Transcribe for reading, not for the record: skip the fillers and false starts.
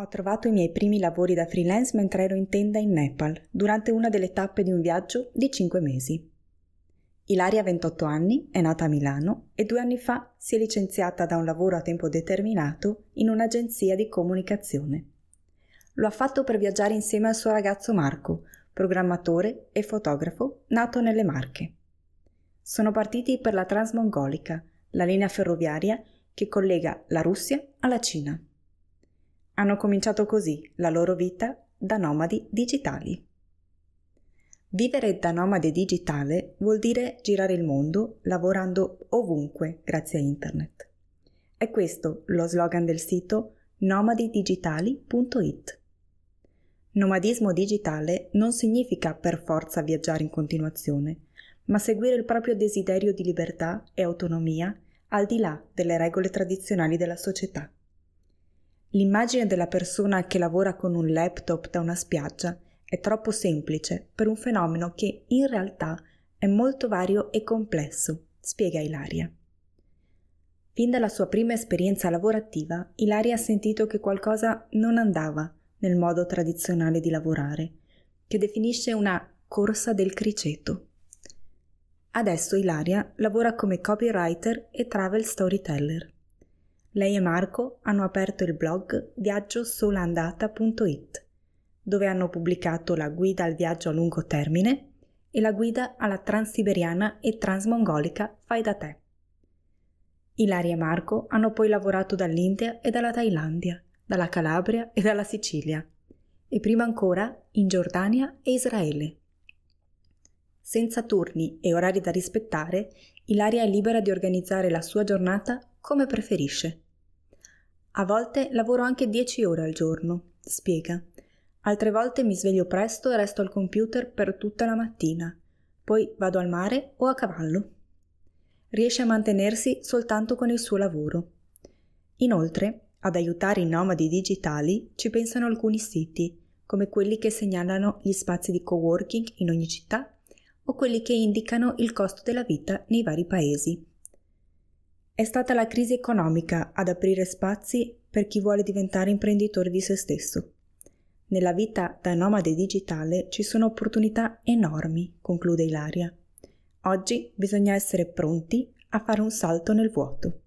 Ho trovato i miei primi lavori da freelance mentre ero in tenda in Nepal, durante una delle tappe di un viaggio di 5 mesi. Ilaria ha 28 anni, è nata a Milano e 2 anni fa si è licenziata da un lavoro a tempo determinato in un'agenzia di comunicazione. Lo ha fatto per viaggiare insieme al suo ragazzo Marco, programmatore e fotografo nato nelle Marche. Sono partiti per la Transmongolica, la linea ferroviaria che collega la Russia alla Cina. Hanno cominciato così la loro vita da nomadi digitali. Vivere da nomade digitale vuol dire girare il mondo lavorando ovunque grazie a internet. È questo lo slogan del sito nomadidigitali.it. Nomadismo digitale non significa per forza viaggiare in continuazione, ma seguire il proprio desiderio di libertà e autonomia al di là delle regole tradizionali della società. L'immagine della persona che lavora con un laptop da una spiaggia è troppo semplice per un fenomeno che in realtà è molto vario e complesso, spiega Ilaria. Fin dalla sua prima esperienza lavorativa, Ilaria ha sentito che qualcosa non andava nel modo tradizionale di lavorare, che definisce una corsa del criceto. Adesso Ilaria lavora come copywriter e travel storyteller. Lei e Marco hanno aperto il blog viaggiosolandata.it, dove hanno pubblicato la guida al viaggio a lungo termine e la guida alla transiberiana e transmongolica fai da te. Ilaria e Marco hanno poi lavorato dall'India e dalla Thailandia, dalla Calabria e dalla Sicilia, e prima ancora in Giordania e Israele. Senza turni e orari da rispettare, Ilaria è libera di organizzare la sua giornata come preferisce. A volte lavoro anche 10 ore al giorno, spiega. Altre volte mi sveglio presto e resto al computer per tutta la mattina. Poi vado al mare o a cavallo. Riesce a mantenersi soltanto con il suo lavoro. Inoltre, ad aiutare i nomadi digitali ci pensano alcuni siti, come quelli che segnalano gli spazi di coworking in ogni città o quelli che indicano il costo della vita nei vari paesi. È stata la crisi economica ad aprire spazi per chi vuole diventare imprenditore di se stesso. Nella vita da nomade digitale ci sono opportunità enormi, conclude Ilaria. Oggi bisogna essere pronti a fare un salto nel vuoto.